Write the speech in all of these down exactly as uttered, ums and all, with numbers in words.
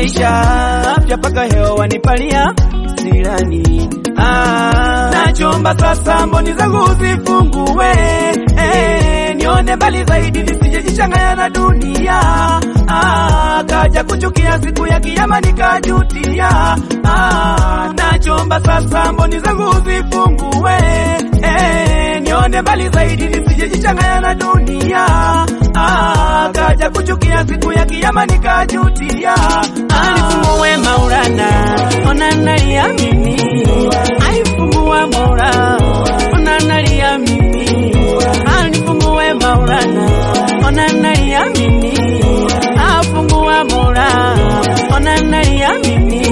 maisha, afya paka hewa wanipalia sirani. Ah, nachomba sasa mboni zangu zifungue, eh, nione mbali zaidi nisije jichanganya na dunia. Ah, kaja kuchukia siku ya kiyama nikajutia. Ah, nachomba sasa mboni zangu zifungue, eh, nione mbali zaidi nisije jichanganya na dunia. Ah, kaja kuchukia siku ya kiyama nikajutia. Alifungue Maulana, ona nalia mimi. Alifungue Maulana, ona nalia mimi. Alifungue Maulana, ona nalia mimi. Afungue Maulana, ona nalia mimi.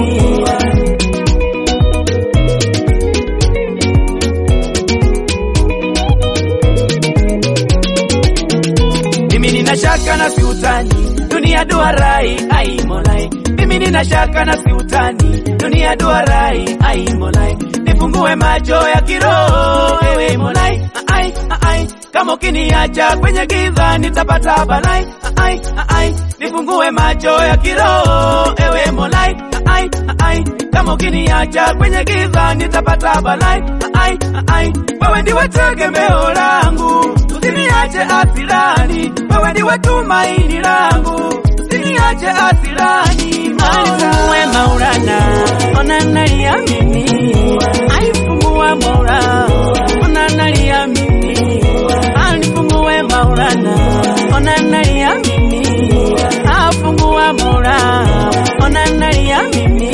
Mimi nina shaka na siutani, dunia duarai ai Mola. Mimi nina shaka na siutani, dunia duarai ai Mola. Nifungue macho ya kiroho ewe Mola. Ai ai, kama ukiniacha kwenye giza nitapata balai. Ai ai, nifungue macho ya kiroho ewe Mola. Ai ai, kama ukiniacha kwenye giza nitapata balai. Ai ai, wewe ndiwe tegemeo langu, usiniache asirani. Wewe ndiwe tumaini langu, usiniache asirani. Alifungue Maulana, ona nalia mimi. Alifungue Maulana, ona nalia mimi. Alifungue Maulana, ona nalia mimi. Afungue Maulana, ona nalia mimi.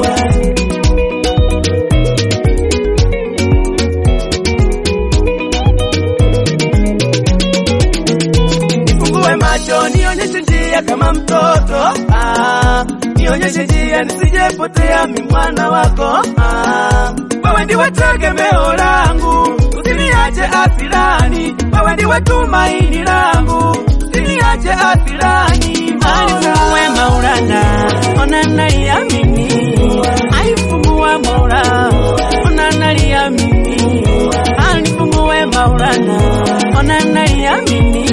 Nifungue macho nionyeshe njia kama mtoto. Ah, nionyeshe njia nisijepotea mimi mwana wako. Ah, wewe ndiwe tegemeo langu, usiniache asirani. Wewe ndiwe tumaini langu, usiniache asirani. Alifungue Maulana, ona nalia mimi. Alifungue Maulana, ona nalia mimi. Alifungue Maulana, ona nalia mimi.